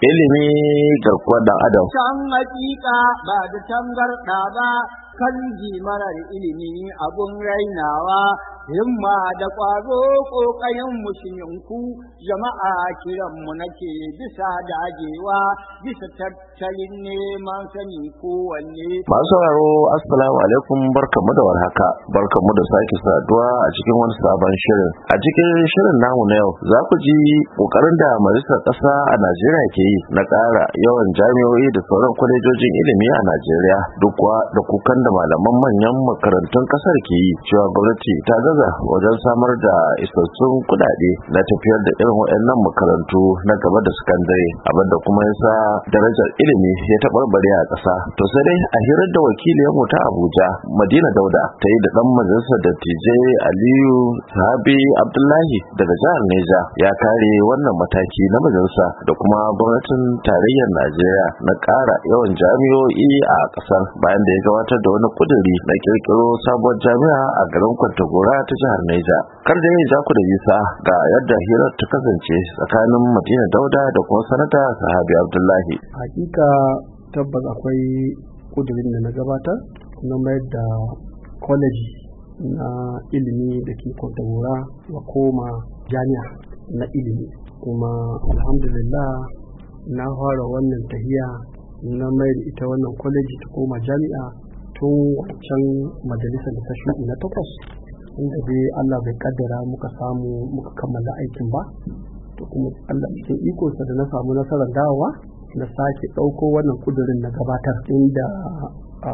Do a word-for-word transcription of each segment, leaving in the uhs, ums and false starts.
ilimi garkuwar dan adam. Can hakika ba da tangarda ba, kan marar ilimi abun rainawa, himma da ƙwazo ƙoƙayen musulunku, jama'a kiranmu nake bisa dagewa, bisa tattalin neman sani kowanne. Masu sauraro assalamu alaikum, barkamu da warhaka, barkamu da sake saduwa a cikin wani sabon shirin. A cikin shirin namu na yau za ku ji ƙoƙarin da majalisar ƙasa a Najeriya ke yi na ƙara yawan jami'o'i da sauran kwalejojin ilimi a Najeriya, duk da kukan da malaman manyan makarantun ƙasar ke yi cewa gwamnati ta gaza wajen samar da isassun kuɗaɗe na tafiyar da irin waɗannan makarantu na gaba da sakandare, abinda kuma yasa darajar ilimi ya taɓarɓare a ƙasa. To sai dai a hirar da wakiliyarmu ta Abuja Madina Dauda ta yi da ɗan majalisar dattijai Aliyu Sahabi Abdullahi daga jihar Neja, ya kare wannan mataki na majalisa da kuma gwamnatin tarayyar Najeriya na ƙara yawan jami'o'i a ƙasar, bayan da ya gabatar da wani ƙuduri na ƙirƙiro sabuwar jami'a a garin Kwantagora ta jihar Neja. Kar da yin jaku da bisa ga yadda hirar ta kasance tsakanin Madina Dauda da kuma sanata Sahabi Abdullahi. Hakika tabbas akwai ƙudurin da na gabatar na mayar da kwaleji na ilimi da ke Kwantagora ya koma jami'a na ilimi, kuma alhamdulillah na fara wannan tahiya na mayar ita wannan kwaleji ta koma jami'a tun wancan majalisar da ta shuɗi na takwas, inda dai Allah bai kaddara muka samu muka kammala aikin ba. To kuma Allah cikin ikonsa da na samu nasarar dawowa na sake ɗauko wannan kudurin na gabatar, inda a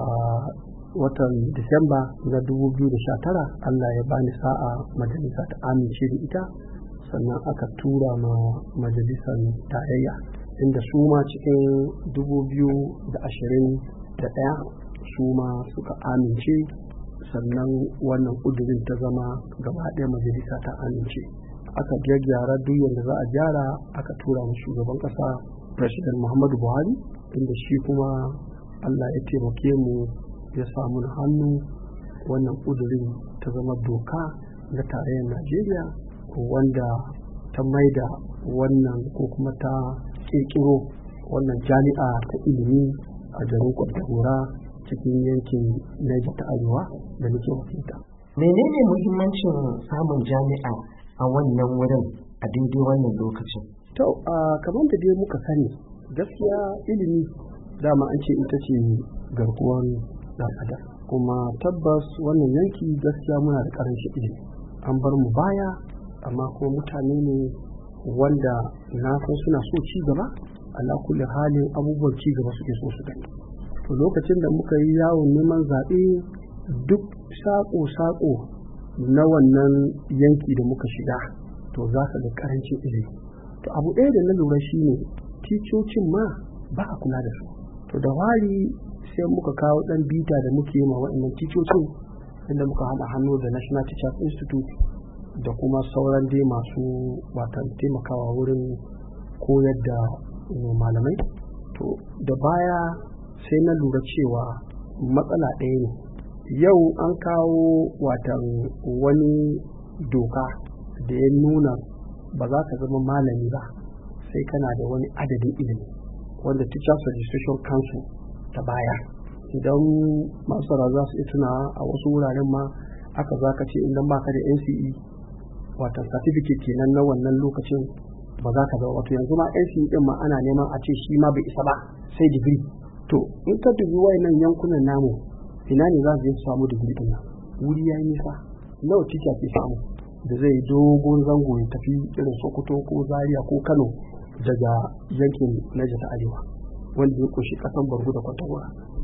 watan Disamba na dubu biyu da sha tara Allah ya bani sa'a majalisa ta amince da ita, sannan aka tura ma majalisar tarayya, inda su ma cikin dubu biyu da ashirin da ɗaya su ma suka amince, sannan wannan kudurin ta zama gaba ɗaya majalisa ta amince. Aka gyaggyara duk yadda za a gyara, aka tura mu shugaban ƙasa President Muhammadu Buhari, inda shi kuma Allah ya taimake mu ya samu hannu wannan kudurin ta zama doka na tarayyar Najeriya, wanda ta maida wannan ko kuma ta ƙirƙiro wannan jami'a ta ilimi a garin Kwantagora cikin yankin Niger ta Arewa da nake wakilta. Menene muhimmancin samun jami'a a wannan wurin a daidai wannan lokacin? To, a kamar da dai muka sani, gaskiya ilimi dama an ce ita ce garkuwar ɗan adam, kuma tabbas wannan yanki gaskiya muna da ƙarancin ilimi, an bar mu baya, amma kuma mutane ne wanda na san suna so ci gaba, ala kulli halin abubuwan ci gaba suke so su gani. To lokacin da muka yi yawon neman zaɓe, duk saƙo-saƙo na wannan yanki da muka shiga, to za ka ga ƙarancin ilimi. To abu ɗaya da na lura shi ne ticocin ma ba a kula da su. To da wari sai muka kawo ɗan bita da muke ma waɗannan ticocin, inda muka haɗa hannu da National Teachers Institute da kuma sauran dai masu watan taimakawa wurin koyar da malamai. To da baya sai na lura cewa matsala ɗaya ne. Yau an kawo watan wani doka da ya nuna ba za ka zama malami ba sai kana da wani adadin ilimi, wanda Teachers Registration Council ta baya. Idan masu za su tuna a wasu wuraren ma aka za ka ce idan ba ka da N C E watan certificate kenan na wannan lokacin ba za ka zama, wato yanzu ma N C E din ma ana neman a ce shi ma bai isa ba sai digiri. To in ka dubi wayannan yankunan namu, ina ne za su je su samu digiri din nan? Wuri yayi nisa. Nawa teacher ke samu da zai dogon zango ya tafi irin Sokoto ko Zaria ko Kano daga yankin Niger ta Arewa, wanda ya kushi kasan Borno da Kwantagora,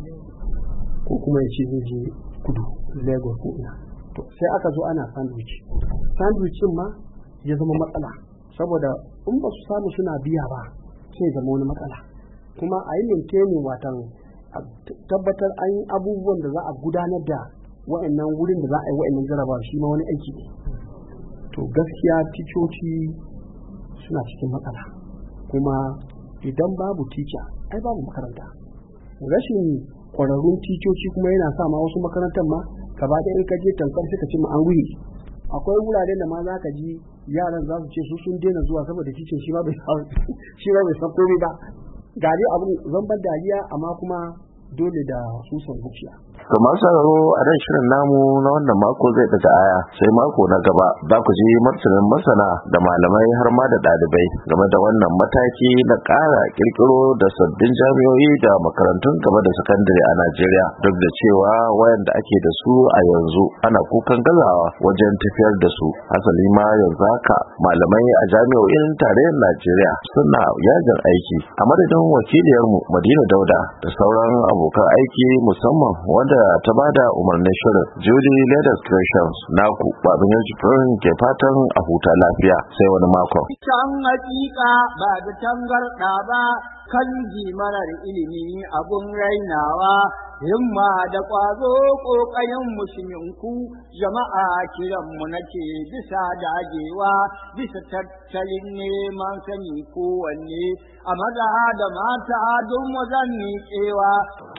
ko kuma ya ce zai je kudu Lagos ko ina. To sai aka zo ana sandwich. Sandwich ma ya zama matsala, saboda in ba su samu suna biya ba sai zama wani matsala. Kuma a yi maintaining watan tabbatar an yi abubuwan da za a gudanar da wa'annan wurin da za a yi wa'annan jarabawa shi ma wani aiki ne. To gaskiya ticoci suna cikin matsala, kuma idan babu tica ai babu makaranta. Rashin ƙwararrun ticoci kuma yana sa ma wasu makarantar ma gaba da in ka je tankar suka ce ma an ruhi. Akwai wuraren da ma za ka ji yaran za su ce su sun daina zuwa saboda ticin shi ma bai san komai ba. ga dai abin zambar dariya amma kuma dole da susan zuciya. To masu sauraro a nan shirin namu na wannan mako zai daga aya sai mako na gaba za ku ji martanin masana da malamai har ma da ɗalibai game da wannan mataki na ƙara ƙirƙiro da sabbin jami'o'i da makarantun gaba da sakandare a Najeriya, duk da cewa wayanda ake da su a yanzu ana kukan gazawa wajen tafiyar da su. Hasali ma yanzu haka malamai a jami'o'in tarayyar Najeriya suna yajin aiki. A madadin wakiliyarmu Madina Dauda da sauran abokan aiki musamman wanda ta bada umarnin shirin Judy Leathers Creations, naku babin yanzu ke fatan a huta lafiya sai wani makon. Can hakika ba da tangarɗa ba kan marar ilimi abun rainawa, himma da ƙwazo ƙoƙayen musulminku jama'a kiranmu nake bisa dagewa bisa tattalin neman sani kowanne a maza da mata don wazan miƙewa.